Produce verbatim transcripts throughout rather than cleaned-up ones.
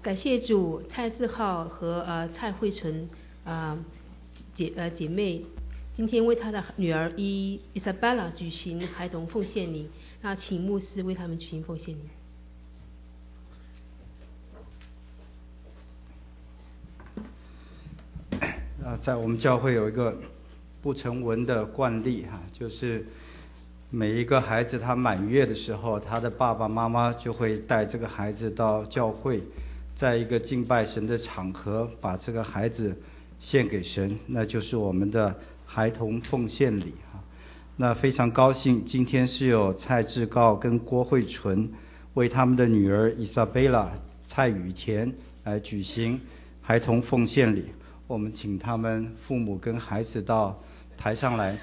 感谢主，蔡志浩和呃蔡慧纯啊、呃、姐呃姐妹，今天为她的女儿伊伊莎贝拉举行孩童奉献礼，那请牧师为他们举行奉献礼。 呃，在我们教会有一个不成文的惯例哈、啊，就是每一个孩子他满月的时候，他的爸爸妈妈就会带这个孩子到教会，在一个敬拜神的场合，把这个孩子献给神，那就是我们的孩童奉献礼啊。那非常高兴，今天是有蔡志高跟郭慧纯为他们的女儿伊莎贝拉蔡雨田来举行孩童奉献礼。我们请他们父母跟孩子到台上来。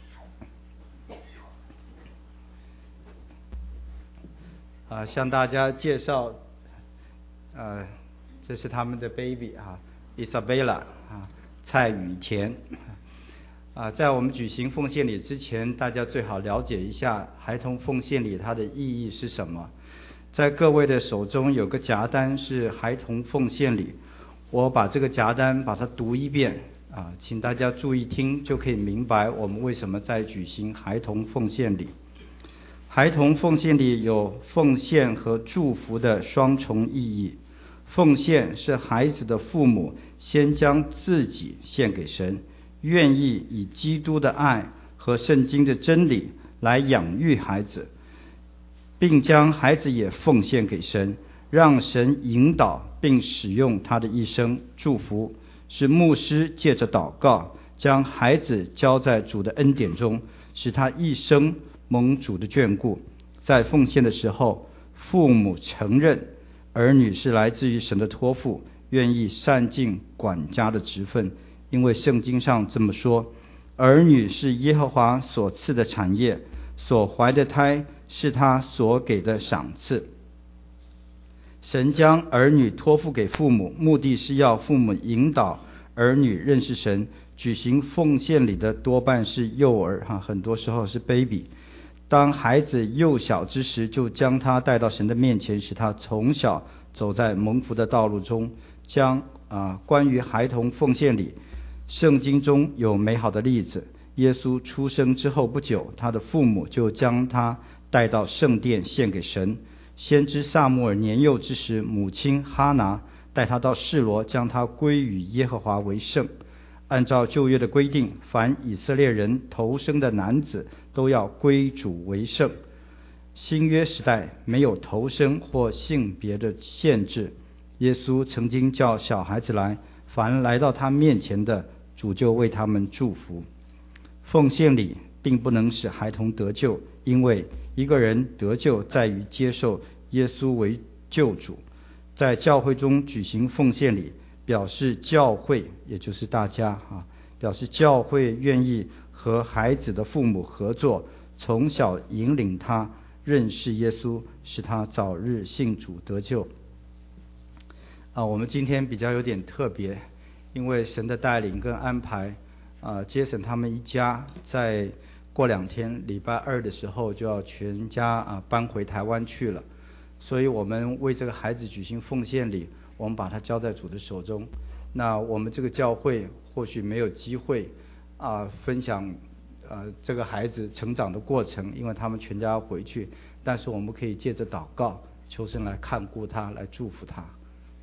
啊，向大家介绍，呃，这是他们的 baby 啊，伊莎贝拉啊，蔡雨田。啊，在我们举行奉献礼之前，大家最好了解一下孩童奉献礼它的意义是什么。在各位的手中有个夹单是孩童奉献礼。我把这个夹单把它读一遍啊，请大家注意听，就可以明白我们为什么在举行孩童奉献礼。孩童奉献礼有奉献和祝福的双重意义。奉献是孩子的父母先将自己献给神，愿意以基督的爱和圣经的真理来养育孩子，并将孩子也奉献给神，让神引导并使用他的一生。祝福是牧师借着祷告将孩子交在主的恩典中，使他一生蒙主的眷顾。在奉献的时候，父母承认儿女是来自于神的托付，愿意善尽管家的职分，因为圣经上这么说，儿女是耶和华所赐的产业，所怀的胎是他所给的赏赐。神将儿女托付给父母，目的是要父母引导儿女认识神。举行奉献礼的多半是幼儿哈，很多时候是 baby。当孩子幼小之时，就将他带到神的面前，使他从小走在蒙福的道路中。将啊关于孩童奉献礼，圣经中有美好的例子。耶稣出生之后不久，他的父母就将他带到圣殿献给神。先知撒母耳年幼之时，母亲哈拿带他到示罗，将他归与耶和华为圣。按照旧约的规定，凡以色列人头生的男子都要归主为圣。新约时代没有头生或性别的限制。耶稣曾经叫小孩子来，凡来到他面前的，主就为他们祝福。奉献礼并不能使孩童得救，因为一个人得救在于接受耶稣为救主。在教会中举行奉献礼，表示教会，也就是大家啊，表示教会愿意和孩子的父母合作，从小引领他认识耶稣，使他早日信主得救。啊，我们今天比较有点特别，因为神的带领跟安排，啊，杰森他们一家在过两天礼拜二的时候就要全家啊搬回台湾去了，所以我们为这个孩子举行奉献礼，我们把它交在主的手中。那我们这个教会或许没有机会啊分享呃这个孩子成长的过程，因为他们全家要回去，但是我们可以借着祷告求神来看顾他，来祝福他。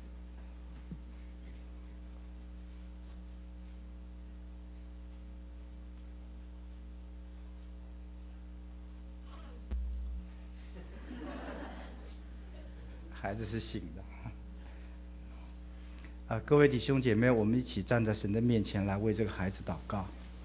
孩子是醒的啊！各位弟兄姐妹，我们一起站在神的面前来为这个孩子祷告。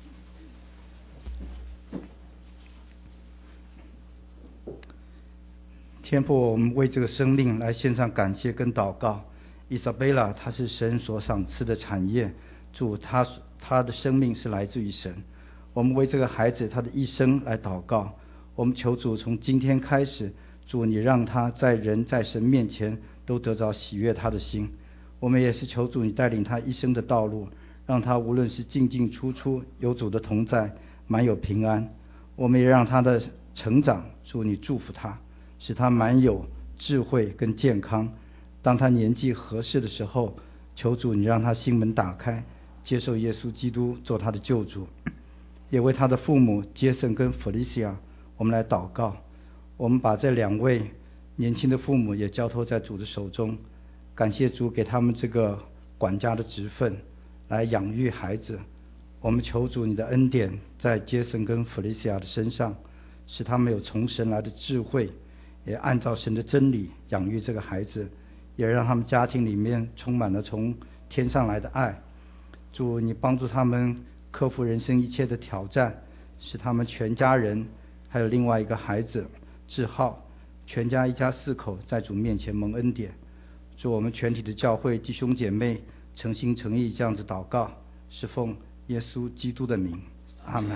天父，我们为这个生命来献上感谢跟祷告。伊莎贝拉，她是神所赏赐的产业，主，她她的生命是来自于神。我们为这个孩子他的一生来祷告，我们求主从今天开始，主你让他在人在神面前都得着喜悦他的心。我们也是求主你带领他一生的道路，让他无论是进进出出有主的同在，满有平安。我们也让他的成长，主你祝福他，使他满有智慧跟健康， 当他年纪合适的时候，求主你让他心门打开，接受耶稣基督做他的救主。也为他的父母杰森跟弗利西亚，我们来祷告。我们把这两位年轻的父母也交托在主的手中，感谢主给他们这个管家的职分，来养育孩子。我们求主你的恩典在杰森跟弗利西亚的身上，使他们有从神来的智慧，也按照神的真理养育这个孩子，也让他们家庭里面充满了从天上来的爱。主你帮助他们克服人生一切的挑战，使他们全家人还有另外一个孩子志浩，全家一家四口在主面前蒙恩典。祝我们全体的教会弟兄姐妹诚心诚意这样子祷告，是奉耶稣基督的名，阿们。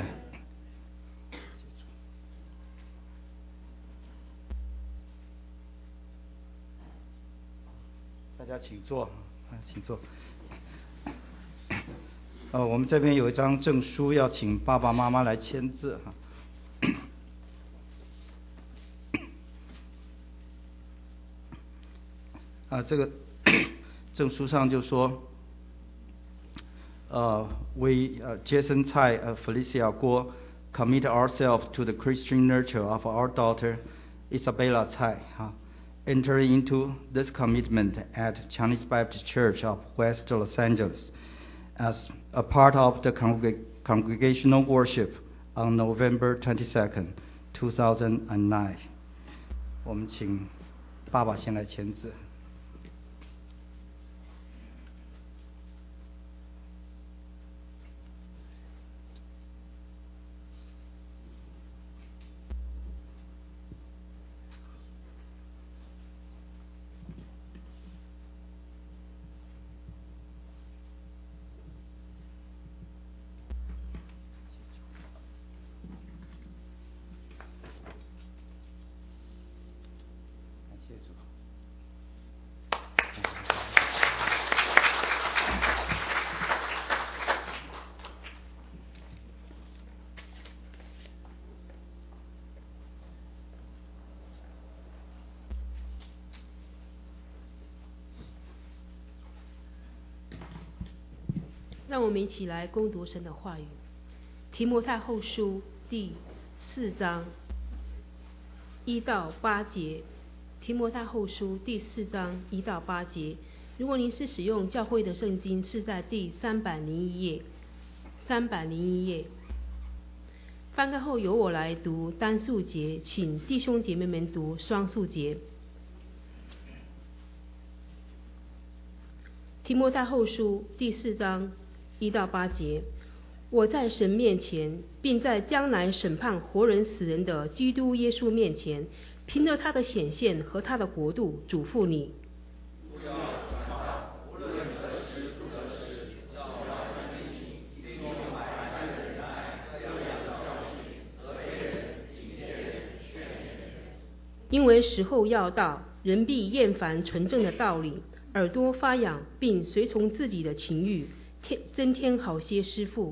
大家请坐，请坐。呃，我们这边有一张证书，要请爸爸妈妈来签字哈。啊，这个证书上就说，呃，we 呃 Jason Tsai 呃 Felicia Guo commit ourselves to the Christian nurture of our daughter Isabella Tsai 哈。Entering into this commitment at Chinese Baptist Church of West Los Angeles as a part of the congreg- congregational worship on November twenty-second, two thousand nine. 我们请爸爸先来签字。 让我们一起来攻读神的话语。提摩太后书第四章一到八节。提摩太后书第四章一到八节。如果您是使用教会的圣经，是在第三百零一页。三百零一页。翻开后由我来读单数节，请弟兄姐妹们读双数节。提摩太后书第四章一到八节。我在神面前，并在将来审判活人死人的基督耶稣面前，凭着他的显现和他的国度，嘱咐你，不要传道，无论得时不得时，要要人心，并用百般的忍耐，各样的教训，责备人、警戒人、劝勉人。因为时候要到，人必厌烦纯正的道理，耳朵发痒，并随从自己的情欲，添增添好些师傅。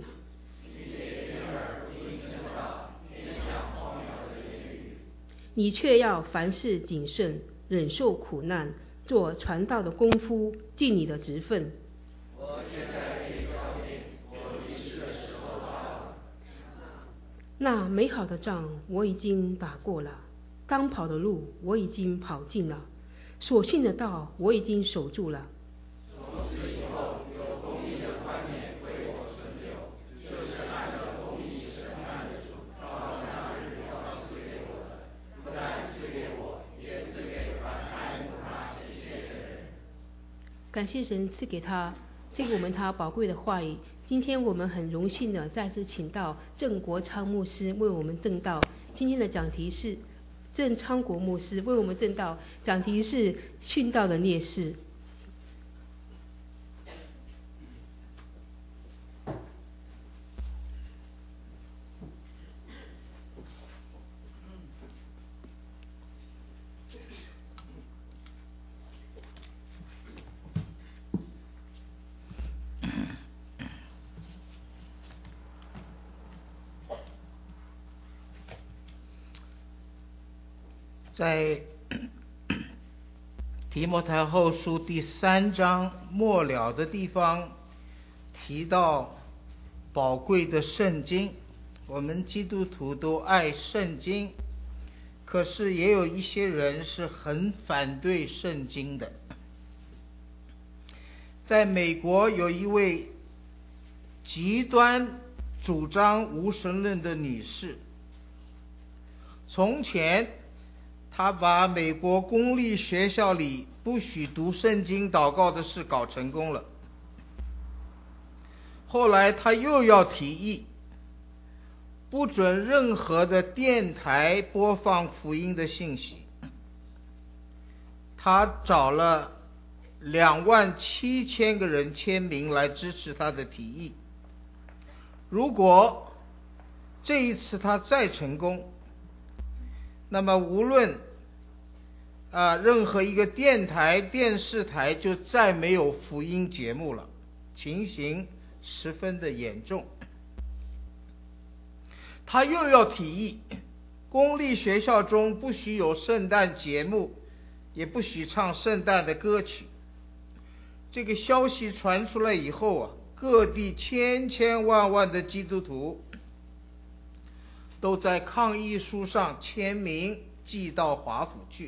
你却要凡事谨慎，忍受苦难，做传道的功夫，尽你的职分。我现在给照应，我离世的时候到了。那美好的仗我已经打过了，当跑的路我已经跑尽了，所信的道我已经守住了。从此以后，有公义的冠冕为我存留，就是按照公义审判的主，到那日要赐给我的，不但赐给我，也赐给凡爱慕他显现的人。感谢神赐给他，赐给我们他宝贵的话语。今天我们很荣幸的再次请到郑国昌牧师为我们证道。今天的讲题是郑昌国牧师为我们证道，讲题是殉道的烈士。 在提摩太后书第三章末了的地方提到宝贵的圣经，我们基督徒都爱圣经，可是也有一些人是很反对圣经的。在美国有一位极端主张无神论的女士，从前她把美国公立学校里不许读圣经祷告的事搞成功了，后来她又要提议不准任何的电台播放福音的信息。她找了两万七千个人签名来支持她的提议。如果这一次她再成功，那么无论啊任何一个电台电视台就再没有福音节目了，情形十分的严重。他又要提议公立学校中不许有圣诞节目，也不许唱圣诞的歌曲。这个消息传出来以后啊，各地千千万万的基督徒都在抗议书上签名寄到华府去。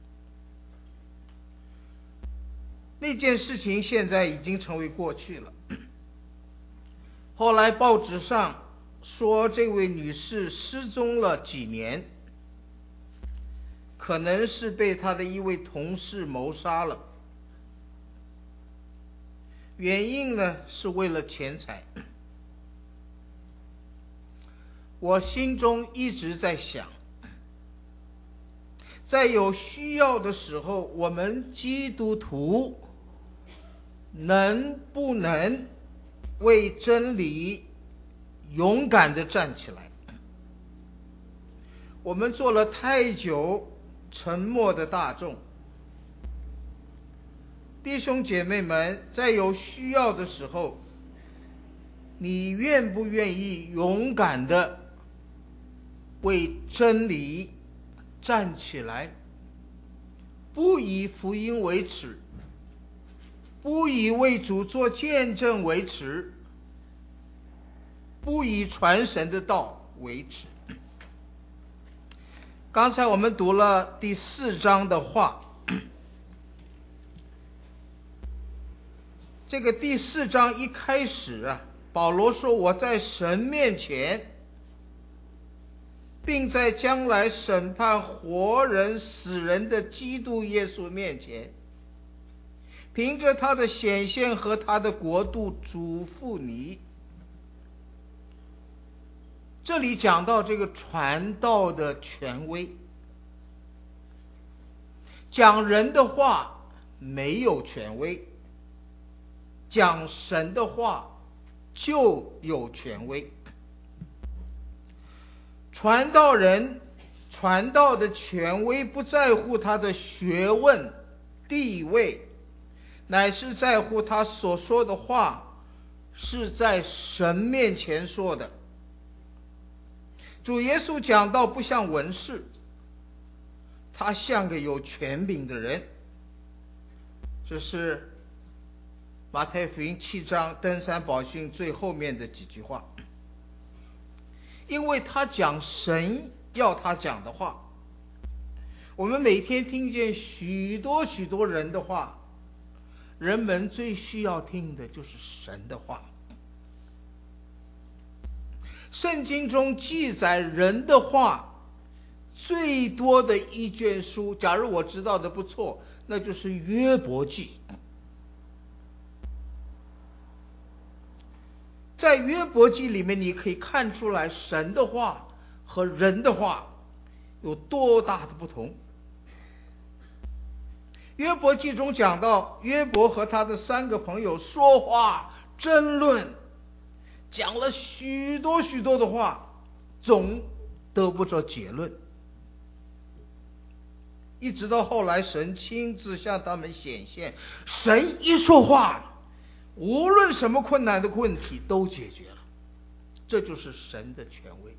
那件事情现在已经成为过去了。后来报纸上说这位女士失踪了几年，可能是被她的一位同事谋杀了。原因呢，是为了钱财。我心中一直在想，在有需要的时候，我们基督徒能不能为真理勇敢地站起来？我们做了太久沉默的大众。弟兄姐妹们，在有需要的时候，你愿不愿意勇敢地为真理站起来？不以福音为耻，不以为主做见证为耻，不以传神的道为耻。刚才我们读了第四章的话，这个第四章一开始啊，保罗说我在神面前，并在将来审判活人死人的基督耶稣面前，凭着他的显现和他的国度嘱咐你。这里讲到这个传道的权威，讲人的话没有权威，讲神的话就有权威。传道人传道的权威不在乎他的学问地位，乃是在乎他所说的话是在神面前说的。主耶稣讲道不像文士，他像个有权柄的人。这是马太福音七章登山宝训最后面的几句话。因为他讲神要他讲的话。我们每天听见许多许多人的话，人们最需要听的就是神的话。圣经中记载人的话最多的一卷书，假如我知道的不错，那就是约伯记。在约伯记里面，你可以看出来神的话和人的话有多大的不同。约伯记中讲到，约伯和他的三个朋友说话争论，讲了许多许多的话，总得不着结论。一直到后来神亲自向他们显现，神一说话，无论什么困难的问题都解决了。这就是神的权威。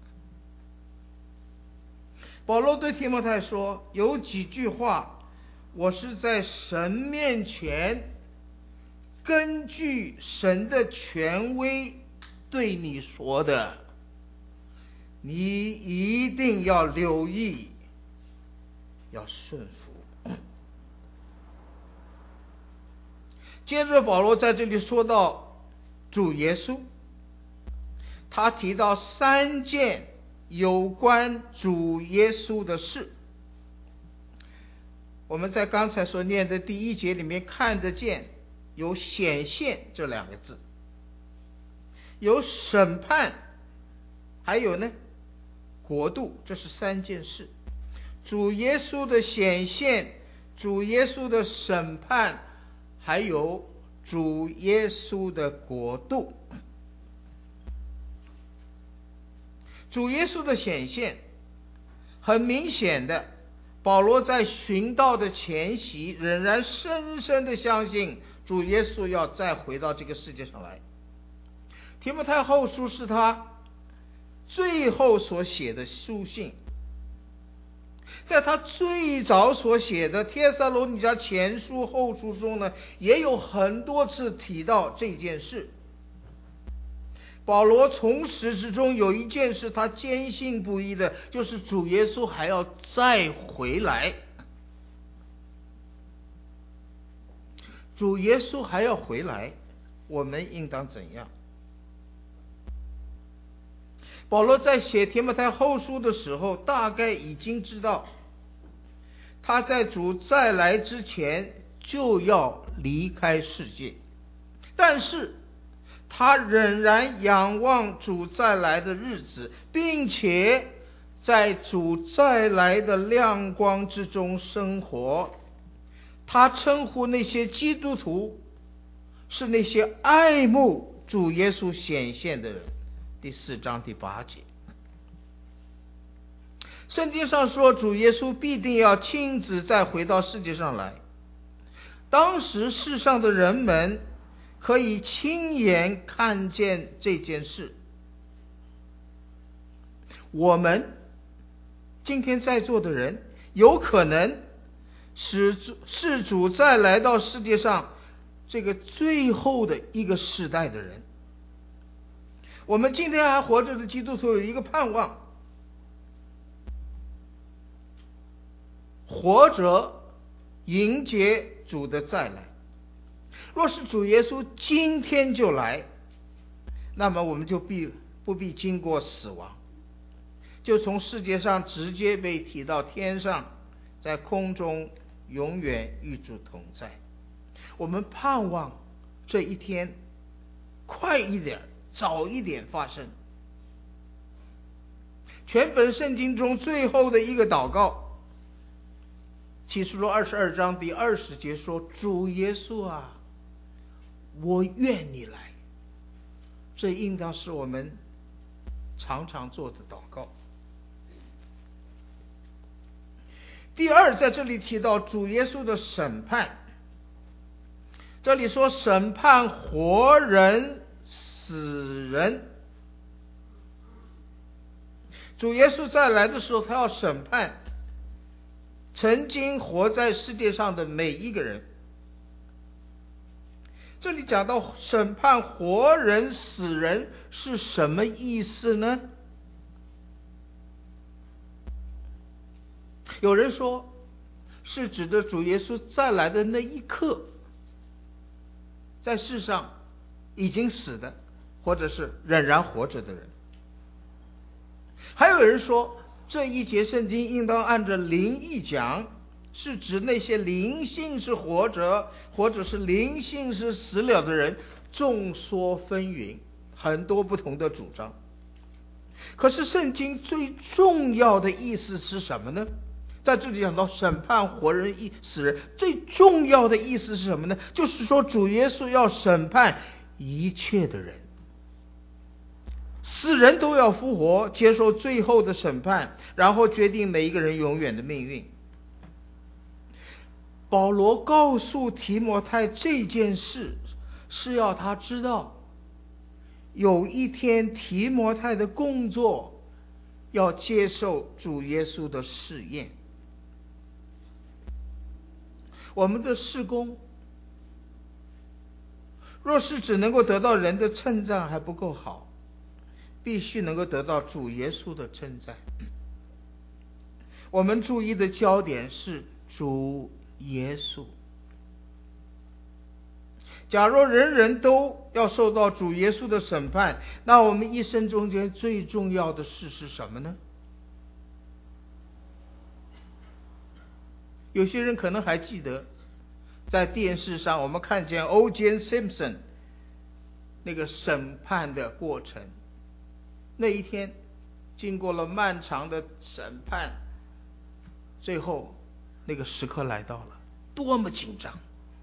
保罗对提摩太说，有几句话我是在神面前根据神的权威对你说的，你一定要留意，要顺服。接着保罗在这里说到主耶稣，他提到三件有关主耶稣的事。我们在刚才所念的第一节里面看得见有显现这两个字，有审判，还有呢国度，这是三件事。主耶稣的显现，主耶稣的审判，还有主耶稣的国度。主耶稣的显现，很明显的，保罗在寻道的前夕仍然深深的相信主耶稣要再回到这个世界上来。提摩太后书是他最后所写的书信，在他最早所写的帖撒罗尼迦前书后书中呢，也有很多次提到这件事。保罗从始至终有一件事他坚信不疑的，就是主耶稣还要再回来。主耶稣还要回来，我们应当怎样？保罗在写提摩太后书的时候，大概已经知道他在主再来之前就要离开世界，但是他仍然仰望主再来的日子，并且在主再来的亮光之中生活。他称呼那些基督徒是那些爱慕主耶稣显现的人。第四章第八节，圣经上说主耶稣必定要亲自再回到世界上来。当时世上的人们可以亲眼看见这件事。我们今天在座的人有可能是是主再来到世界上这个最后的一个时代的人。我们今天还活着的基督徒有一个盼望，活着迎接主的再来。若是主耶稣今天就来，那么我们就必不必经过死亡，就从世界上直接被提到天上，在空中永远与主同在。我们盼望这一天快一点，早一点发生。全本圣经中最后的一个祷告，启示录二十二章第二十节说：主耶稣啊，我愿你来。这应当是我们常常做的祷告。第二，在这里提到主耶稣的审判，这里说审判活人死人。主耶稣再来的时候，他要审判曾经活在世界上的每一个人。这里讲到审判活人死人是什么意思呢？有人说是指的主耶稣再来的那一刻，在世上已经死的或者是仍然活着的人。还有人说这一节圣经应当按着灵意讲，是指那些灵性是活着或者是灵性是死了的人。众说纷纭，很多不同的主张。可是圣经最重要的意思是什么呢？在这里讲到审判活人死人，最重要的意思是什么呢？就是说主耶稣要审判一切的人，死人都要复活，接受最后的审判，然后决定每一个人永远的命运。保罗告诉提摩太这件事，是要他知道有一天提摩太的工作要接受主耶稣的试验。 我们的事工若是只能够得到人的称赞还不够好，必须能够得到主耶稣的称赞。我们注意的焦点是主耶稣。假若人人都要受到主耶稣的审判，那我们一生中间最重要的事是什么呢？有些人可能还记得，在电视上我们看见 O J Simpson 那个审判的过程。那一天经过了漫长的审判，最后那个时刻来到了，多么紧张！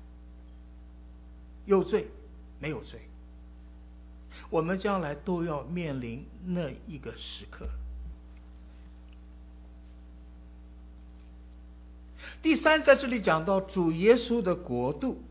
有罪没有罪，我们将来都要面临那一个时刻。第三，在这里讲到主耶稣的国度。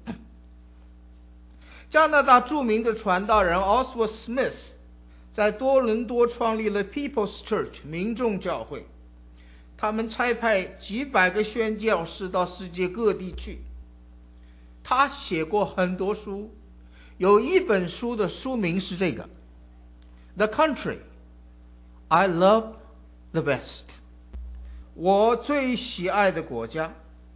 加拿大著名的传道人 Oswald Smith 在多伦多创立了 People's Church 民众教会，他们差派几百个宣教士到世界各地去。他写过很多书，有一本书的书名是这个 The Country I Love the Best， 我最喜爱的国家。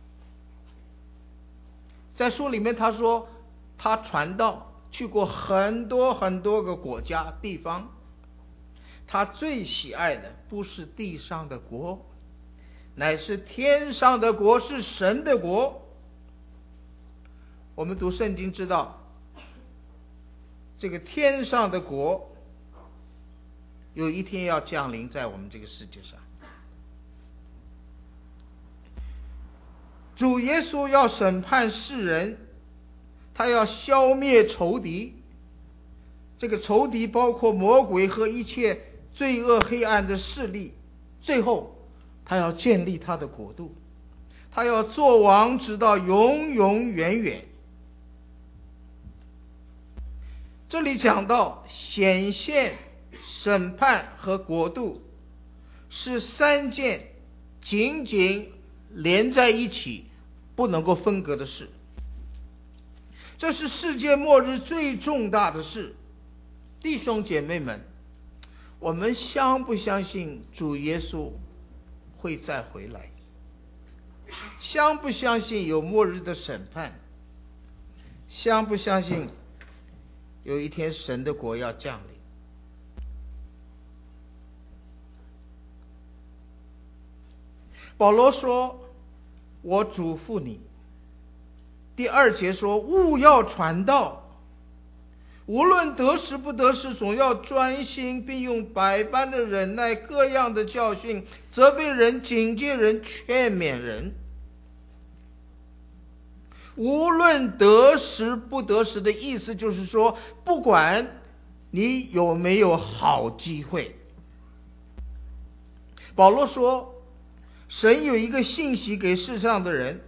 在书里面他说，他传道去过很多很多个国家地方，他最喜爱的不是地上的国，乃是天上的国，是神的国。我们读圣经知道，这个天上的国有一天要降临在我们这个世界上。主耶稣要审判世人，他要消灭仇敌。这个仇敌包括魔鬼和一切罪恶黑暗的势力。最后他要建立他的国度，他要做王直到永永远远。这里讲到显现、审判和国度是三件紧紧连在一起不能够分割的事，这是世界末日最重大的事。弟兄姐妹们，我们相不相信主耶稣会再回来？相不相信有末日的审判？相不相信有一天神的国要降临？保罗说，我嘱咐你。第二节说，务要传道，无论得时不得时，总要专心，并用百般的忍耐，各样的教训，责备人，警戒人，劝勉人。无论得时不得时的意思就是说，不管你有没有好机会。保罗说，神有一个信息给世上的人，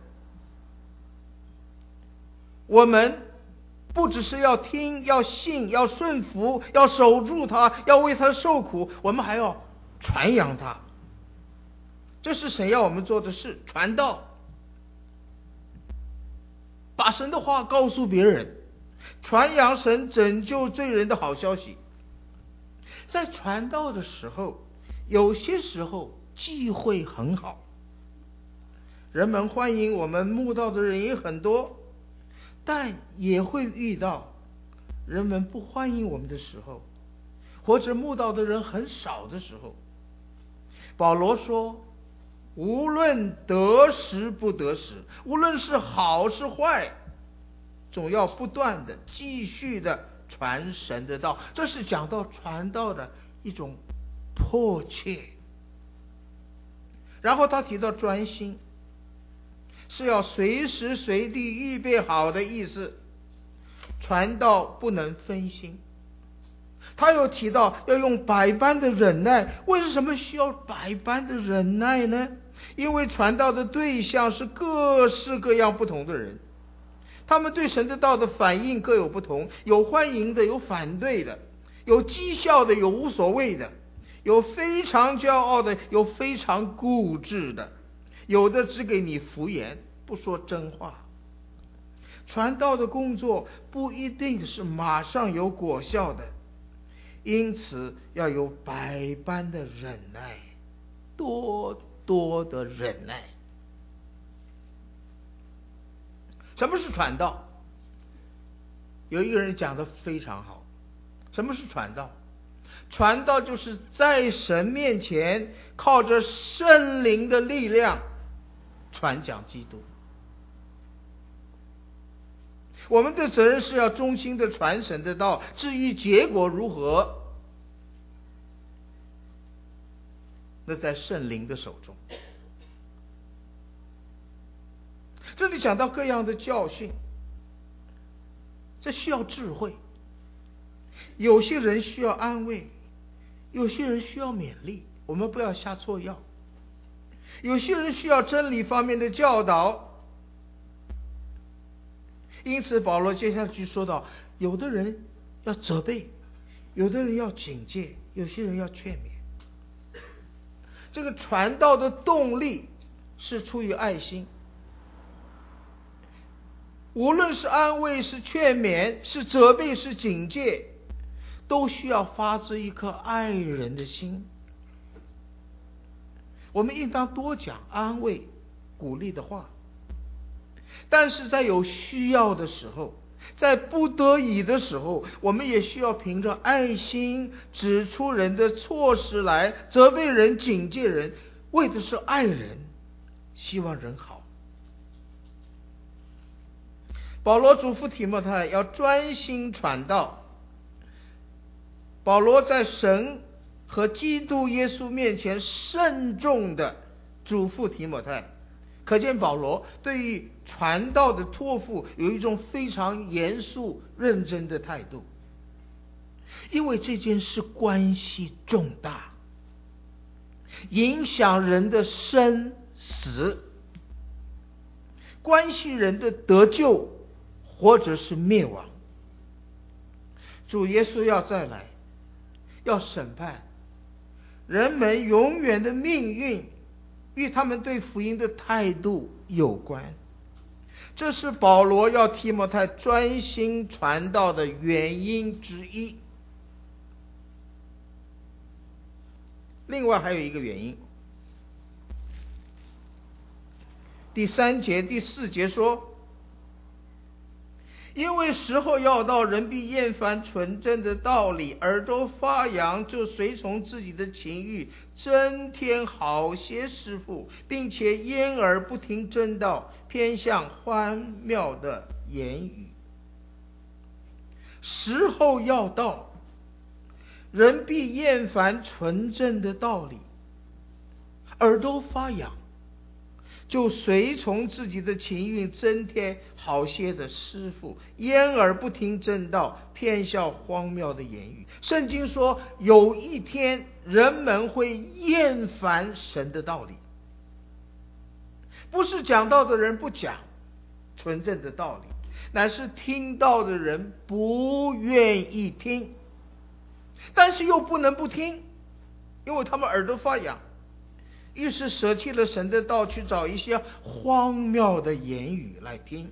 我们不只是要听，要信，要顺服，要守住它，要为它受苦，我们还要传扬它。这是神要我们做的事，传道，把神的话告诉别人，传扬神拯救罪人的好消息。在传道的时候，有些时候机会很好，人们欢迎我们，慕道的人也很多，但也会遇到人们不欢迎我们的时候，或者慕道的人很少的时候。保罗说，无论得时不得时，无论是好是坏，总要不断的继续的传神的道。这是讲到传道的一种迫切。然后他提到专心，是要随时随地预备好的意思，传道不能分心。他又提到要用百般的忍耐。为什么需要百般的忍耐呢？因为传道的对象是各式各样不同的人，他们对神的道的反应各有不同，有欢迎的，有反对的，有讥笑的，有无所谓的，有非常骄傲的，有非常固执的，有的只给你敷衍，不说真话。 传道的工作不一定是马上有果效的，因此要有百般的忍耐，多多的忍耐。什么是传道？有一个人讲得非常好，什么是传道？传道就是在神面前靠着圣灵的力量传讲基督。我们的责任是要忠心的传神的道，至于结果如何，那在圣灵的手中。这里讲到各样的教训，这需要智慧。有些人需要安慰，有些人需要勉励，我们不要下错药。有些人需要真理方面的教导，因此保罗接下去说到，有的人要责备，有的人要警戒，有些人要劝勉。这个传道的动力是出于爱心，无论是安慰，是劝勉，是责备，是警戒，都需要发自一颗爱人的心。我们应当多讲安慰鼓励的话，但是在有需要的时候，在不得已的时候，我们也需要凭着爱心指出人的错失来责备人，警戒人，为的是爱人，希望人好。保罗嘱咐提摩太要专心传道。保罗在神和基督耶稣面前慎重的嘱咐提摩太，可见保罗对于传道的托付有一种非常严肃认真的态度，因为这件事关系重大，影响人的生死，关系人的得救或者是灭亡。主耶稣要再来，要审判人们永远的命运，与他们对福音的态度有关。这是保罗要提摩太专心传道的原因之一。另外还有一个原因，第三节第四节说，因为时候要到，人必厌烦纯正的道理，耳朵发痒，就随从自己的情欲，增添好些师傅，并且掩耳不听真道，偏向欢妙的言语。时候要到，人必厌烦纯正的道理，耳朵发痒，就随从自己的情欲，增添好些的师傅，掩耳不听正道，偏笑荒谬的言语。圣经说，有一天人们会厌烦神的道理，不是讲道的人不讲纯正的道理，乃是听到的人不愿意听，但是又不能不听，因为他们耳朵发痒，于是舍弃了神的道，去找一些荒谬的言语来听。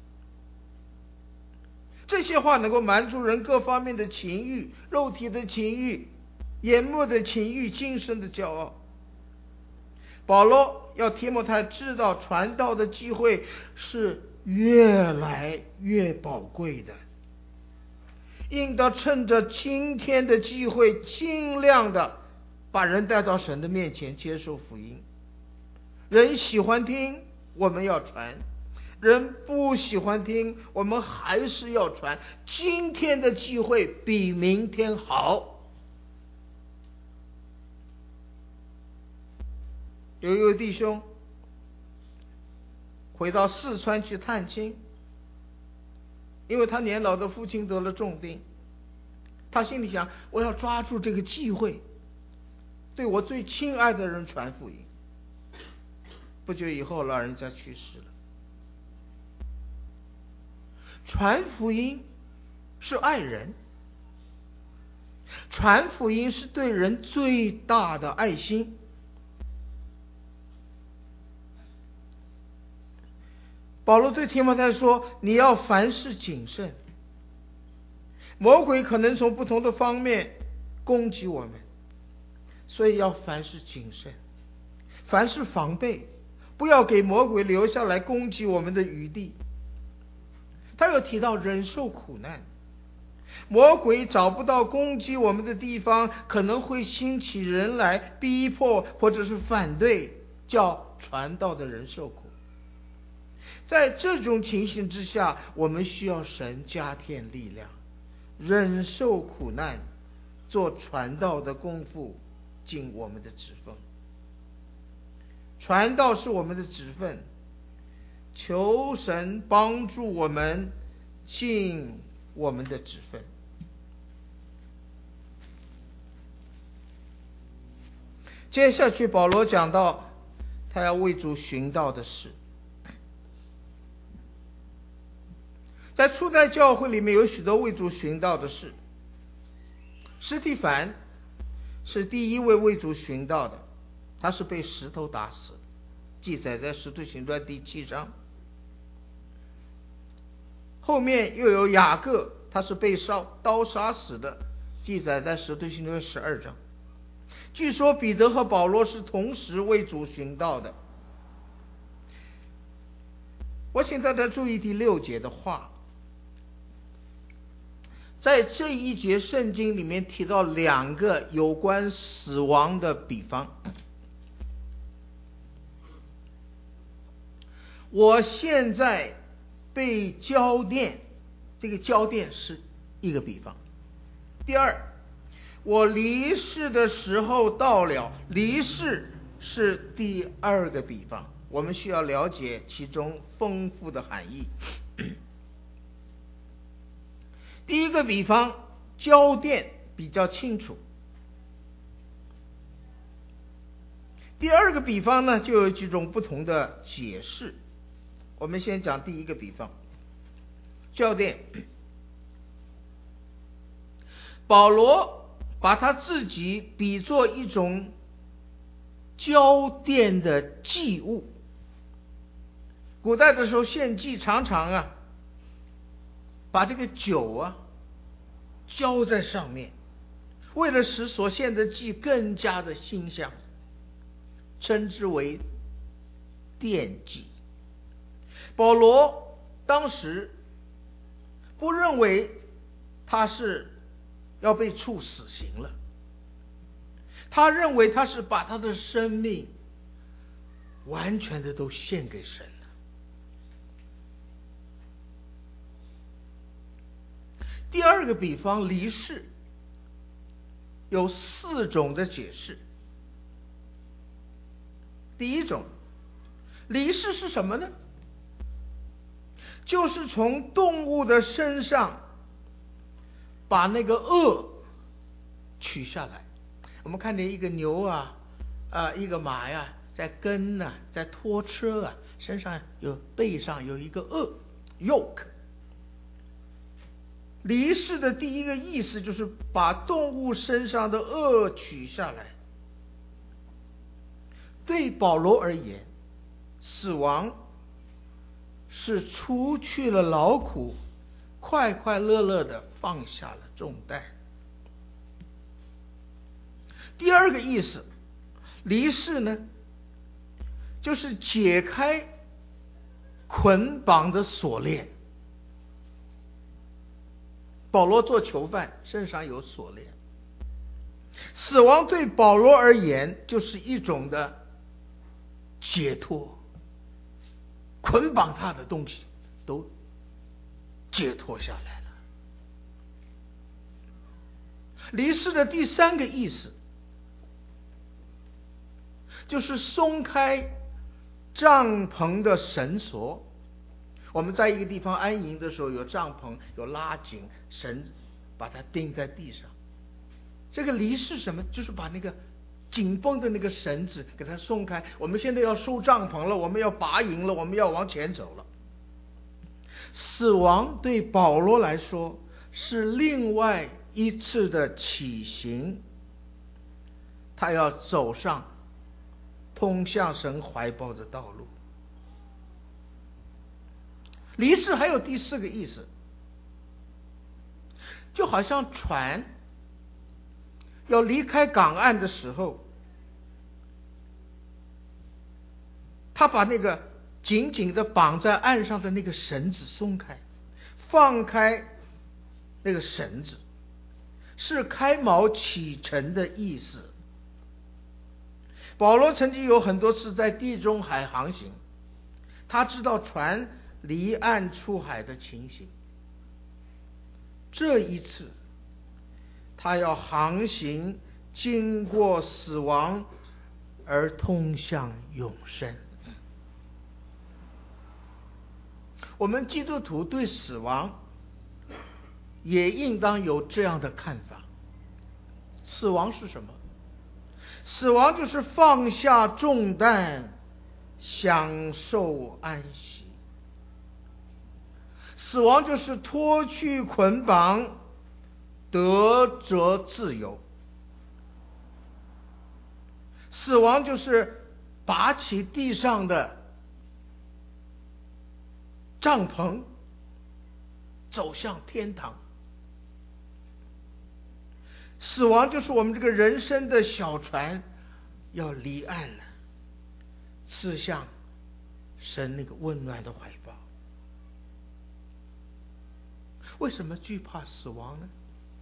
这些话能够满足人各方面的情欲，肉体的情欲，眼目的情欲，今生的骄傲。保罗要提摩太知道，传道的机会是越来越宝贵的，应当趁着今天的机会，尽量的把人带到神的面前接受福音。人喜欢听，我们要传；人不喜欢听，我们还是要传。今天的机会比明天好。有一位弟兄回到四川去探亲，因为他年老的父亲得了重病，他心里想，我要抓住这个机会，对我最亲爱的人传福音。不久以后，老人家去世了。传福音是爱人，传福音是对人最大的爱心。 保罗对提摩太说，你要凡事谨慎，魔鬼可能从不同的方面攻击我们，所以要凡事谨慎，凡事防备，不要给魔鬼留下来攻击我们的余地。他又提到忍受苦难，魔鬼找不到攻击我们的地方，可能会兴起人来逼迫或者是反对，叫传道的人受苦。在这种情形之下，我们需要神加添力量，忍受苦难，做传道的功夫，尽我们的职分。传道是我们的职分，求神帮助我们尽我们的职分。接下去保罗讲到他要为主寻道的事。在初代教会里面有许多为主寻道的事。司提反是第一位为主寻道的，他是被石头打死的，记载在使徒行传第七章。后面又有雅各，他是被烧刀杀死的，记载在使徒行传十二章。据说彼得和保罗是同时为主寻道的。我请大家注意第六节的话，在这一节圣经里面提到两个有关死亡的比方。我现在被交电，这个交电是一个比方。第二，我离世的时候到了，离世是第二个比方，我们需要了解其中丰富的含义。第一个比方交电比较清楚，第二个比方呢就有几种不同的解释。我们先讲第一个比方，交电。保罗把他自己比作一种交电的祭物。古代的时候献祭常常啊把这个酒啊浇在上面，为了使所献的祭更加的馨香，称之为奠祭。保罗当时不认为他是要被处死刑了，他认为他是把他的生命完全的都献给神了。第二个比方离世有四种的解释。第一种，离世是什么呢？就是从动物的身上把那个轭取下来。我们看见一个牛啊，啊、呃，一个马呀，在跟呢、啊，在拖车啊，身上有背上有一个轭 yoke。离世的第一个意思就是把动物身上的轭取下来。对保罗而言，死亡是除去了劳苦，快快乐乐的放下了重担。第二个意思，离世呢，就是解开捆绑的锁链。保罗做囚犯，身上有锁链。死亡对保罗而言就是一种的解脱，捆绑他的东西都解脱下来了。离世的第三个意思就是松开帐篷的绳索。我们在一个地方安营的时候，有帐篷，有拉紧绳，把它钉在地上。这个离世什么？就是把那个紧绷的那个绳子给它松开。我们现在要收帐篷了，我们要拔营了，我们要往前走了。死亡对保罗来说是另外一次的起行，他要走上通向神怀抱的道路。 离世还有第四个意思，就好像船要离开港岸的时候，他把那个紧紧的绑在岸上的那个绳子松开，放开那个绳子，是开锚启程的意思。保罗曾经有很多次在地中海航行，他知道船离岸出海的情形。这一次他要航行经过死亡而通向永生。我们基督徒对死亡也应当有这样的看法。死亡是什么？死亡就是放下重担，享受安息。死亡就是脱去捆绑，得着自由。死亡就是拔起地上的帐篷，走向天堂。死亡就是我们这个人生的小船要离岸了，刺向神那个温暖的怀抱。为什么惧怕死亡呢？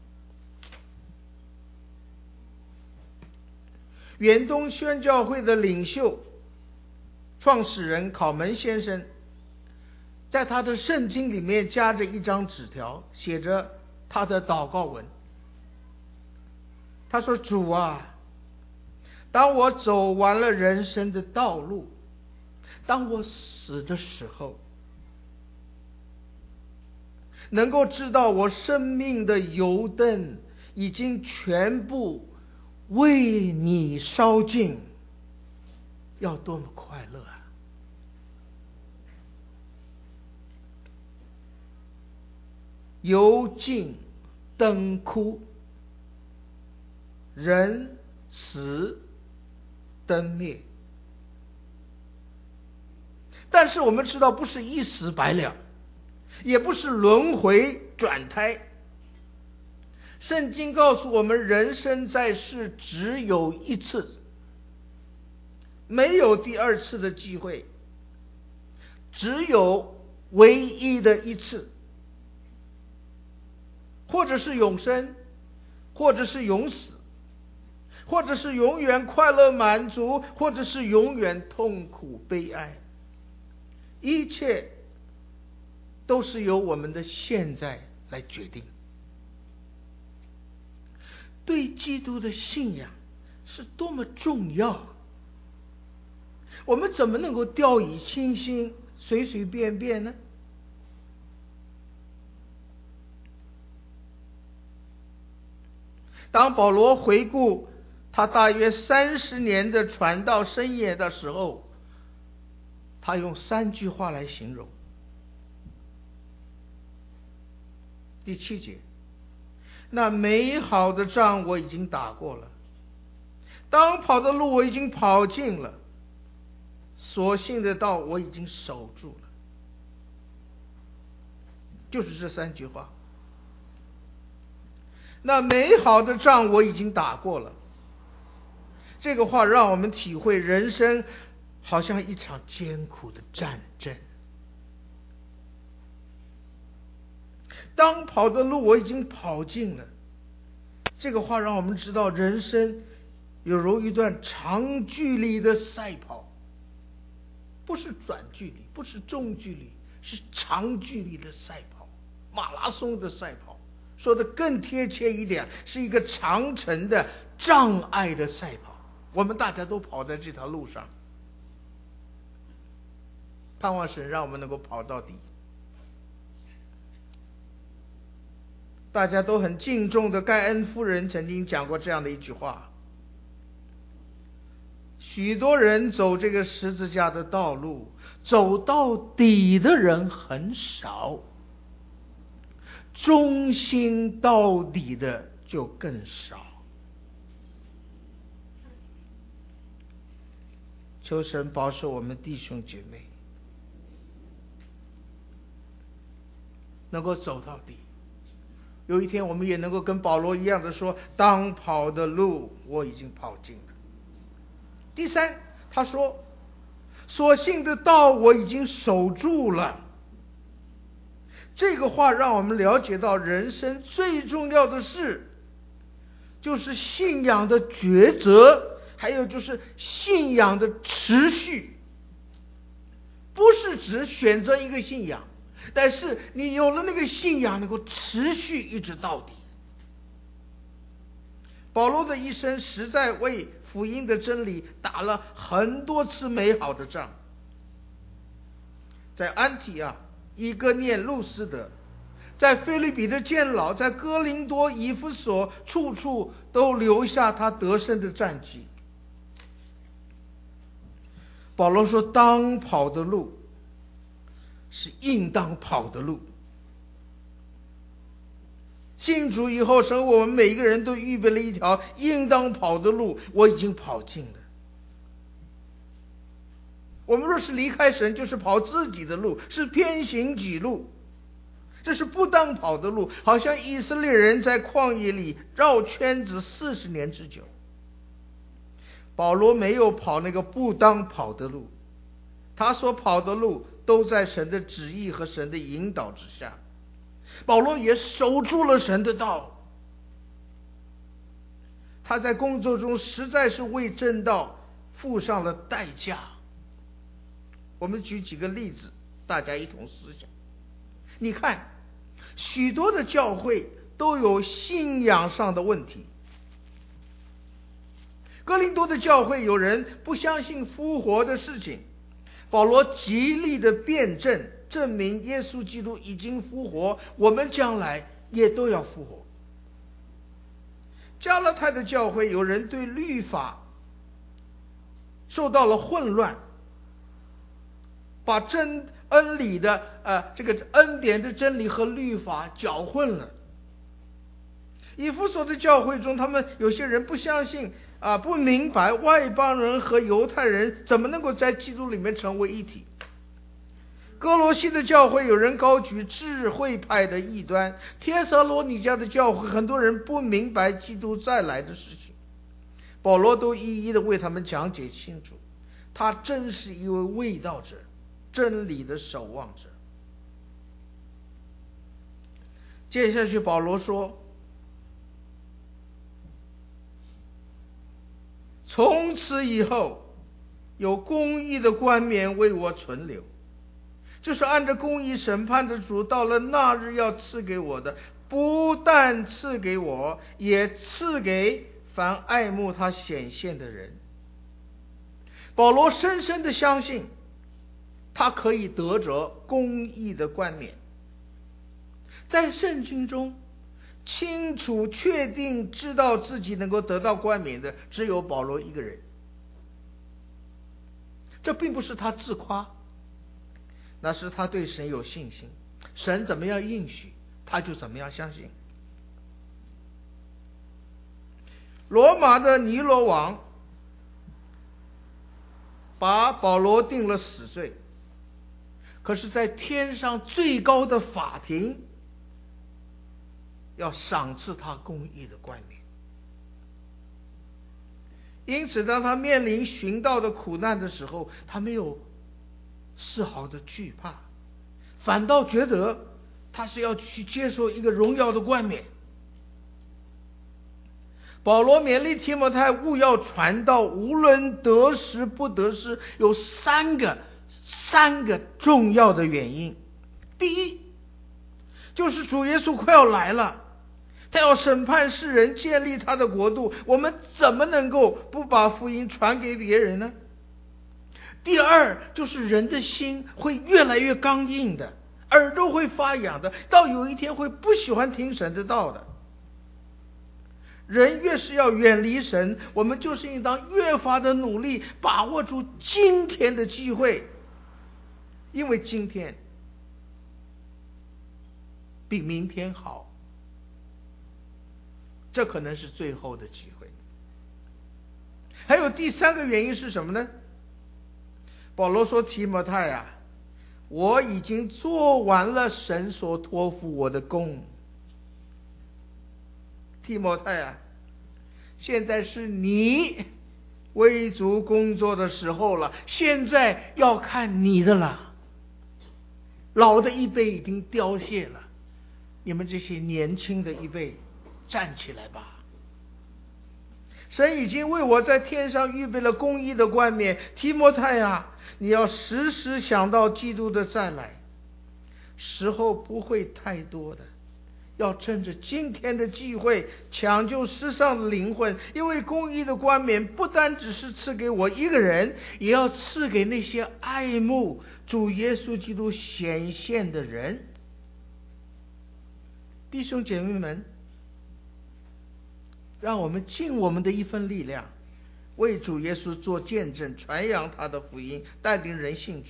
远东宣教会的领袖、创始人考门先生，在他的圣经里面夹着一张纸条，写着他的祷告文。他说：主啊，当我走完了人生的道路，当我死的时候，能够知道我生命的油灯已经全部为你烧尽，要多么快乐啊！油尽灯枯，人死灯灭。但是我们知道，不是一死百了，也不是轮回转胎。圣经告诉我们，人生在世只有一次，没有第二次的机会，只有唯一的一次，或者是永生，或者是永死，或者是永远快乐满足，或者是永远痛苦悲哀。一切都是由我们的现在来决定。对基督的信仰是多么重要，我们怎么能够掉以轻心，随随便便呢？当保罗回顾他大约三十年的传道生涯的时候，他用三句话来形容。第七节，那美好的仗我已经打过了，当跑的路我已经跑尽了，所信的道我已经守住了。就是这三句话。那美好的仗我已经打过了，这个话让我们体会人生好像一场艰苦的战争。当跑的路我已经跑尽了，这个话让我们知道人生有如一段长距离的赛跑，不是短距离，不是中距离，是长距离的赛跑，马拉松的赛跑。说的更贴切一点，是一个长程的障碍的赛跑。我们大家都跑在这条路上，盼望神让我们能够跑到底。大家都很敬重的盖恩夫人曾经讲过这样的一句话：许多人走这个十字架的道路，走到底的人很少，忠心到底的就更少。求神保守我们弟兄姐妹， 能够走到底。有一天我们也能够跟保罗一样的说，当跑的路我已经跑尽了。第三，他说所信的道我已经守住了。这个话让我们了解到人生最重要的事就是信仰的抉择，还有就是信仰的持续。不是只选择一个信仰，但是你有了那个信仰能够持续一直到底。保罗的一生实在为福音的真理打了很多次美好的仗，在安提阿、以哥念、路斯德，在腓立比的监牢，在哥林多、以弗所，处处都留下他得胜的战绩。保罗说，当跑的路是应当跑的路。信主以后，神为我们每一个人都预备了一条应当跑的路，我已经跑尽了。我们若是离开神，就是跑自己的路，是偏行己路，这是不当跑的路，好像以色列人在旷野里绕圈子四十年之久。保罗没有跑那个不当跑的路，他所跑的路都在神的旨意和神的引导之下。保罗也守住了神的道，他在工作中实在是为正道付上了代价。我们举几个例子，大家一同思想。你看，许多的教会都有信仰上的问题。哥林多的教会有人不相信复活的事情，保罗极力的辩证，证明耶稣基督已经复活，我们将来也都要复活。加拉太的教会有人对律法受到了混乱，把真恩理的呃这个恩典的真理和律法搅混了。以弗所的教会中，他们有些人不相信啊，不明白外邦人和犹太人怎么能够在基督里面成为一体。哥罗西的教会有人高举智慧派的异端，帖撒罗尼迦的教会很多人不明白基督再来的事情，保罗都一一的为他们讲解清楚。他真是一位卫道者，真理的守望者。接下去保罗说，从此以后有公义的冠冕为我存留，就是按照公义审判的主到了那日要赐给我的，不但赐给我，也赐给凡爱慕他显现的人。保罗深深的相信他可以得着公义的冠冕。在圣经中清楚确定知道自己能够得到冠冕的只有保罗一个人。这并不是他自夸，那是他对神有信心，神怎么样应许他就怎么样相信。罗马的尼罗王把保罗定了死罪，可是在天上最高的法庭要赏赐他公义的冠冕。因此当他面临寻道的苦难的时候，他没有丝毫的惧怕，反倒觉得他是要去接受一个荣耀的冠冕。保罗勉励提摩太务要传道，无论得失不得失，有三个三个重要的原因。第一，就是主耶稣快要来了，他要审判世人，建立他的国度，我们怎么能够不把福音传给别人呢？第二，就是人的心会越来越刚硬的，耳朵会发痒的，到有一天会不喜欢听神的道的。人越是要远离神，我们就是应当越发的努力把握住今天的机会，因为今天比明天好，这可能是最后的机会。还有第三个原因是什么呢？保罗说，提摩太啊， 我已经做完了神所托付我的工。提摩太啊，现在是你为主工作的时候了，现在要看你的了。老的一辈已经凋谢了，你们这些年轻的一辈站起来吧。神已经为我在天上预备了公义的冠冕。提摩太啊，你要时时想到基督的再来，时候不会太多的，要趁着今天的机会抢救世上的灵魂。因为公义的冠冕不单只是赐给我一个人，也要赐给那些爱慕主耶稣基督显现的人。弟兄姐妹们，让我们尽我们的一份力量，为主耶稣做见证，传扬他的福音，带领人信主。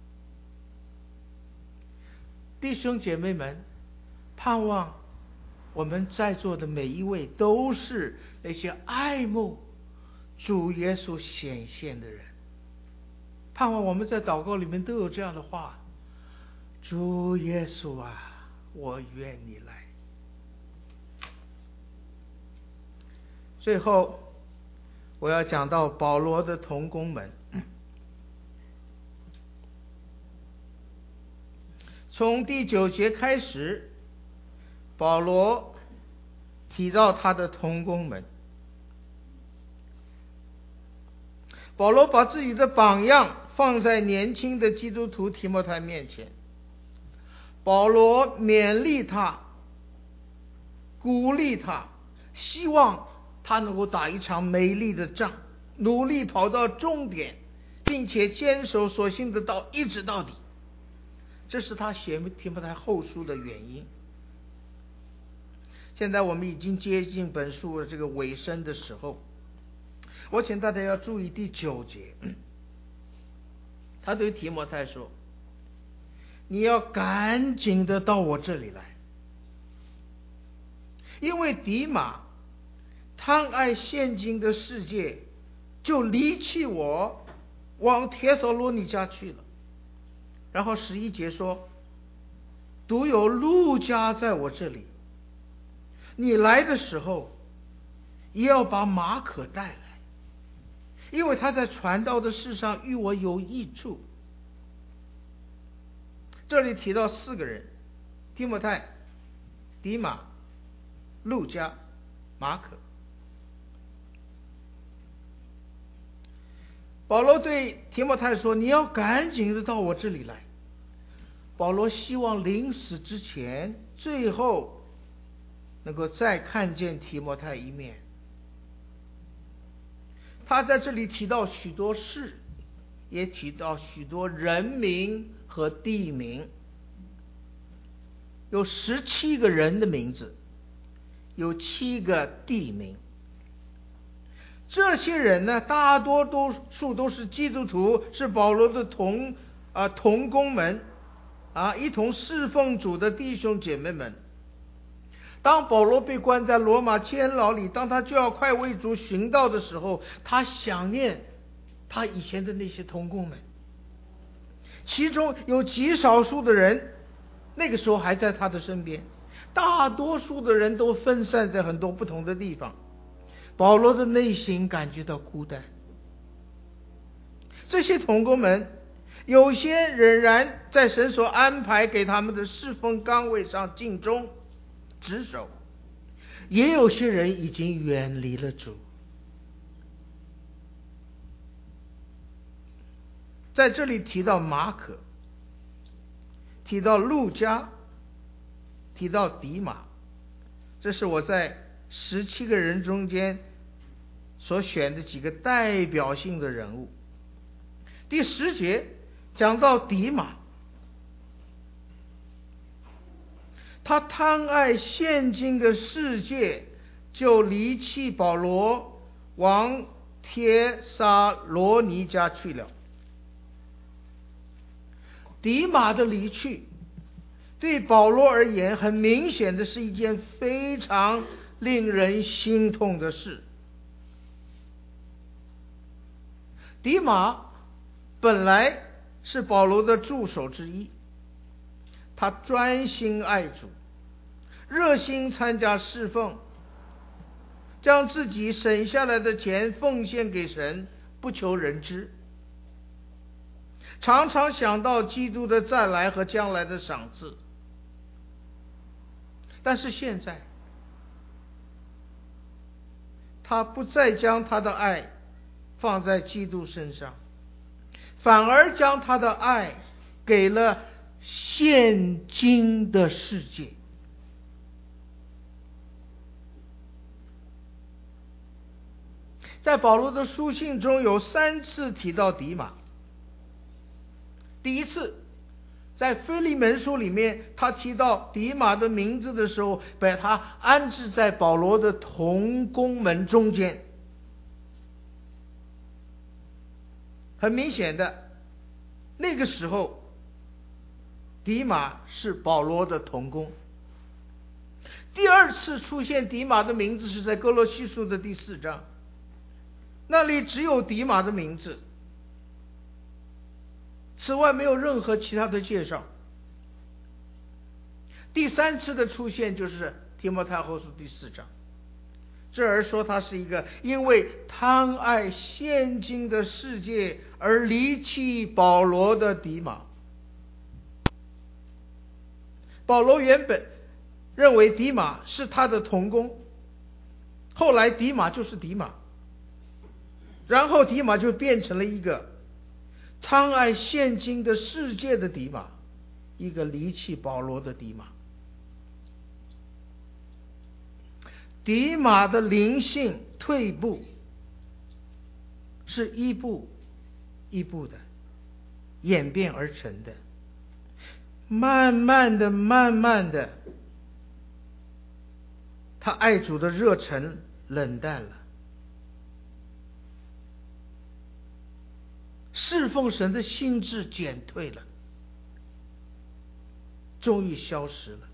弟兄姐妹们，盼望我们在座的每一位都是那些爱慕主耶稣显现的人。盼望我们在祷告里面都有这样的话：主耶稣啊，我愿你来。最后我要讲到保罗的同工们。从第九节开始，保罗提到他的同工们。保罗把自己的榜样放在年轻的基督徒提摩太面前，保罗勉励他，鼓励他，希望他能够打一场美丽的仗，努力跑到终点，并且坚守所信的道，一直到底。这是他写提摩太后书的原因。现在我们已经接近本书的这个尾声的时候，我请大家要注意第九节。他对提摩太说，你要赶紧的到我这里来，因为迪马贪爱现今的世界，就离弃我，往帖撒罗尼迦去了。然后十一节说，独有路加在我这里，你来的时候也要把马可带来，因为他在传道的事上与我有益处。这里提到四个人：提摩太、迪马、路加、马可。保罗对提摩太说，你要赶紧的到我这里来。保罗希望临死之前，最后能够再看见提摩太一面。他在这里提到许多事，也提到许多人名和地名，有十七个人的名字，有七个地名。这些人呢，大多数都是基督徒，是保罗的同啊同工们啊，一同侍奉主的弟兄姐妹们。当保罗被关在罗马监牢里，当他就要快为主寻道的时候，他想念他以前的那些同工们，其中有极少数的人那个时候还在他的身边，大多数的人都分散在很多不同的地方。保罗的内心感觉到孤单。这些同工们有些仍然在神所安排给他们的侍奉岗位上尽忠职守，也有些人已经远离了主。在这里提到马可，提到路加，提到迪马，这是我在十七个人中间所选的几个代表性的人物。第十节讲到迪马，他贪爱现今的世界，就离弃保罗，往帖撒罗尼迦去了。迪马的离去对保罗而言，很明显的是一件非常令人心痛的事。迪马本来是保罗的助手之一， 他专心爱主，热心参加侍奉，将自己省下来的钱奉献给神，不求人知，常常想到基督的再来和将来的赏赐。但是现在他不再将他的爱放在基督身上，反而将他的爱给了现今的世界。在保罗的书信中有三次提到迪马。第一次在腓利门书里面，他提到迪马的名字的时候，把他安置在保罗的同工们中间。很明显的，那个时候迪马是保罗的同工。第二次出现迪马的名字是在哥罗西书的第四章，那里只有迪马的名字，此外没有任何其他的介绍。第三次的出现就是提摩太后书第四章，这儿说他是一个因为贪爱现今的世界而离弃保罗的迪马。保罗原本认为迪马是他的同工，后来迪马就是迪马，然后迪马就变成了一个贪爱现今的世界的迪马，一个离弃保罗的迪马。迪马的灵性退步是一步一步的演变而成的，慢慢的慢慢的他爱主的热忱冷淡了，侍奉神的心智减退了，终于消失了。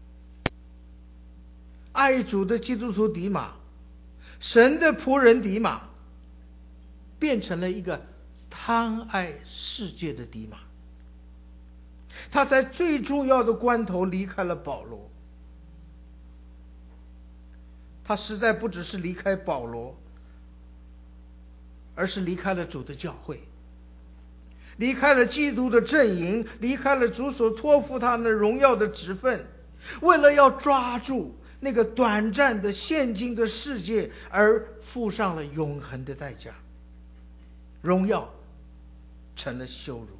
爱主的基督徒迪马，神的仆人迪马，变成了一个贪爱世界的迪马。他在最重要的关头离开了保罗。他实在不只是离开保罗，而是离开了主的教会，离开了基督的阵营，离开了主所托付他的荣耀的职分，为了要抓住那个短暂的现今的世界而付上了永恒的代价，荣耀成了羞辱。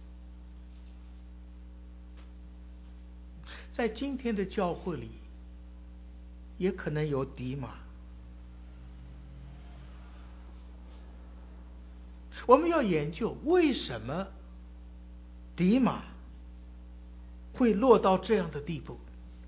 在今天的教会里也可能有迪马。我们要研究为什么迪马会落到这样的地步。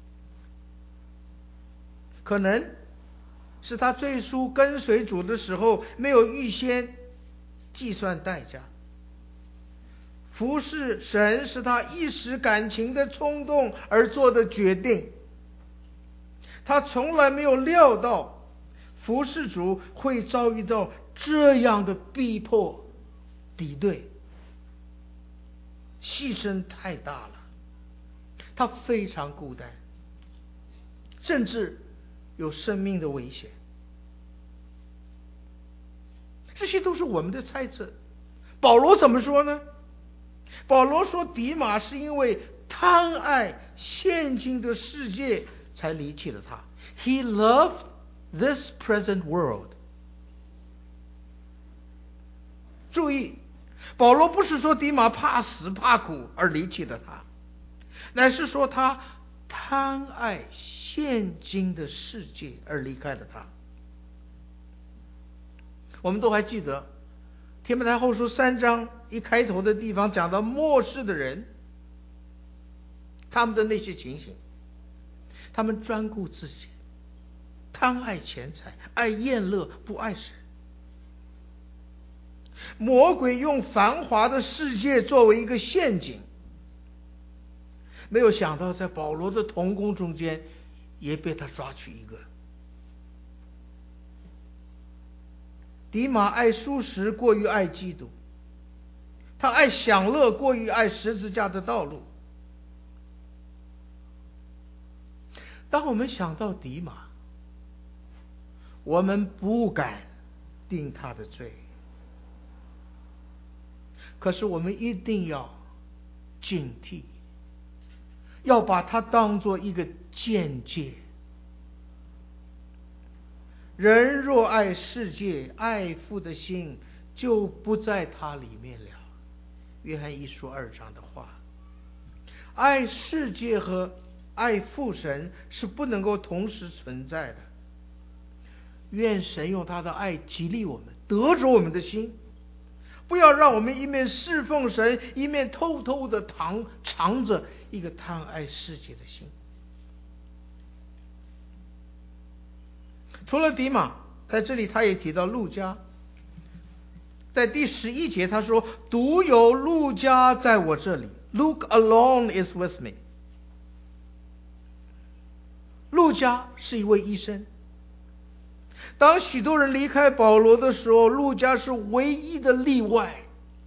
可能是他最初跟随主的时候没有预先计算代价，服侍神是他一时感情的冲动而做的决定，他从来没有料到服侍主会遭遇到这样的逼迫敌对，牺牲太大了，他非常孤单，甚至有生命的危险。这些都是我们的猜测。保罗怎么说呢？保罗说迪马是因为贪爱现今的世界才离弃了他。 He loved this present world。 注意，保罗不是说迪马怕死怕苦而离弃了他，乃是说他贪爱现今的世界而离开了他。我们都还记得提摩太后书三章一开头的地方讲到末世的人，他们的那些情形，他们专顾自己，贪爱钱财，爱宴乐，不爱神。魔鬼用繁华的世界作为一个陷阱，没有想到在保罗的同工中间也被他抓取一个。迪马爱舒适过于爱基督，他爱享乐过于爱十字架的道路。 当我们想到迪马，我们不敢定他的罪，可是我们一定要警惕，要把它当作一个鉴戒。人若爱世界，爱父的心就不在他里面了。约翰一书二章的话，爱世界和爱父神是不能够同时存在的。愿神用他的爱激励我们，得着我们的心，不要让我们一面侍奉神，一面偷偷的藏藏着一个贪爱世界的心。除了迪马，在这里他也提到路加，在第十一节他说，独有路加在我这里， Luke alone is with me。 路加是一位医生，当许多人离开保罗的时候，路加是唯一的例外。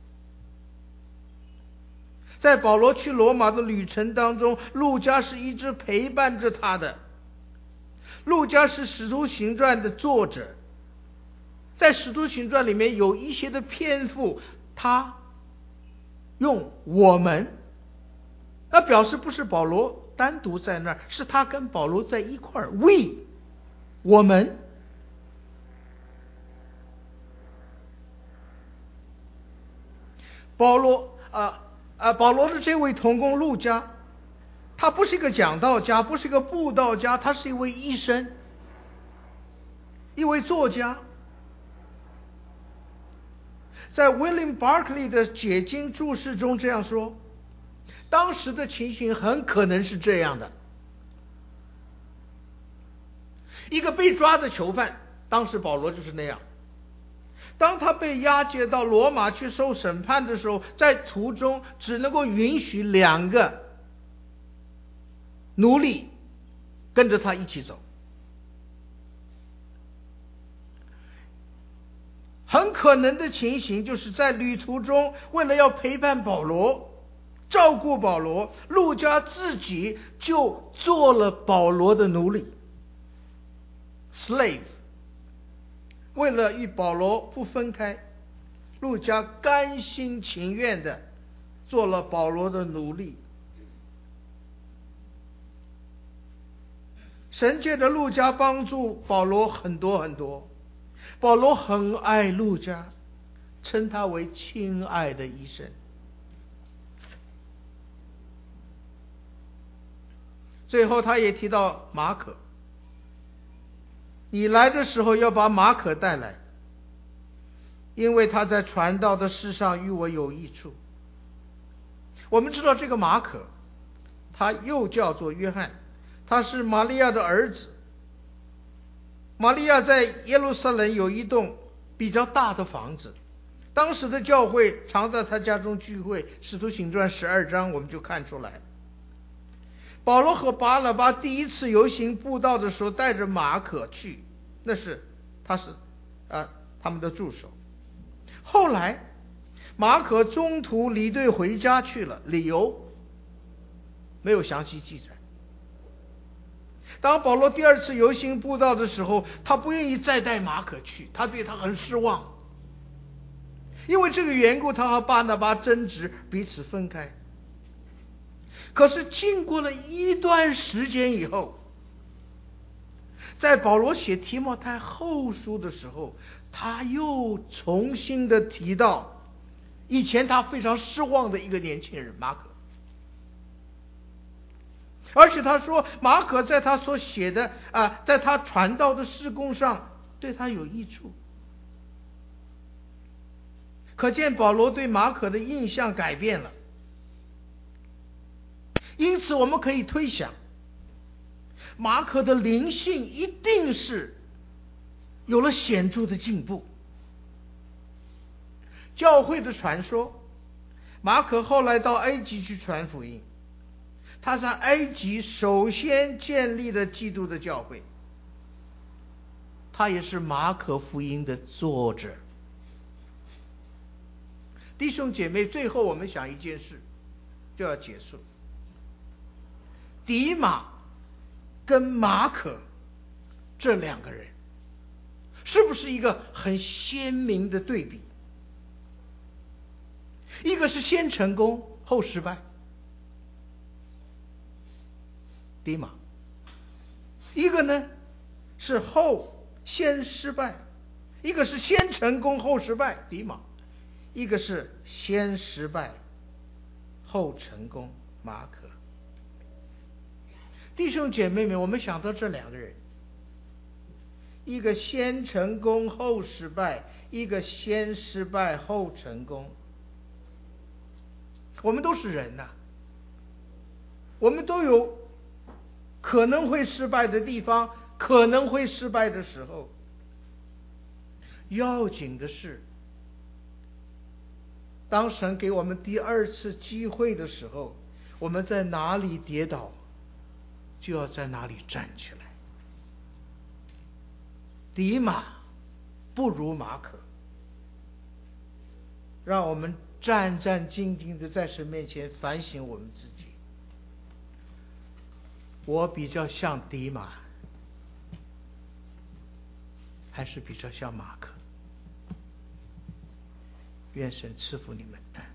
在保罗去罗马的旅程当中，路加是一直陪伴着他的。路加是使徒行传的作者，在使徒行传里面有一些的篇幅，他用我们，那表示不是保罗单独在那儿，是他跟保罗在一块儿 we 我们。保罗啊啊，保罗的这位同工路加，他不是一个讲道家，不是一个布道家，他是一位医生，一位作家。在 William Barclay 的解经注释中这样说，当时的情形很可能是这样的：一个被抓的囚犯，当时保罗就是那样，当他被押解到罗马去受审判的时候，在途中只能够允许两个奴隶跟着他一起走。很可能的情形就是在旅途中，为了要陪伴保罗，照顾保罗，路加自己就做了保罗的奴隶 slave。 为了与保罗不分开，路加甘心情愿的做了保罗的奴隶。神借着路加帮助保罗很多很多，保罗很爱路加，称他为亲爱的医生。最后他也提到马可，你来的时候要把马可带来，因为他在传道的事上与我有益处。我们知道这个马可，他又叫做约翰，他是玛利亚的儿子。玛利亚在耶路撒冷有一栋比较大的房子，当时的教会常在他家中聚会，使徒行传十二章我们就看出来。保罗和巴拿巴第一次游行布道的时候，带着马可去，那是他是啊他们的助手。后来马可中途离队回家去了，理由没有详细记载。当保罗第二次游行布道的时候，他不愿意再带马可去，他对他很失望。因为这个缘故，他和巴拿巴争执，彼此分开。可是经过了一段时间以后，在保罗写提摩太后书的时候，他又重新的提到以前他非常失望的一个年轻人马可。而且他说马可在他所写的啊，在他传道的事工上对他有益处。可见保罗对马可的印象改变了。因此我们可以推想，马可的灵性一定是有了显著的进步。教会的传说，马可后来到埃及去传福音，他在埃及首先建立了基督的教会，他也是马可福音的作者。弟兄姐妹，最后我们想一件事就要结束。迪马跟马可这两个人，是不是一个很鲜明的对比？一个是先成功后失败，迪马；一个呢是后先失败，一个是先成功后失败，迪马；一个是先失败后成功，马可。弟兄姐妹们，我们想到这两个人，一个先成功后失败，一个先失败后成功。我们都是人呐、啊，我们都有可能会失败的地方，可能会失败的时候。要紧的是，当神给我们第二次机会的时候，我们在哪里跌倒，就要在哪里站起来。迪马不如马可，让我们战战兢兢的在神面前反省我们自己。我比较像迪马，还是比较像马可？愿神赐福你们。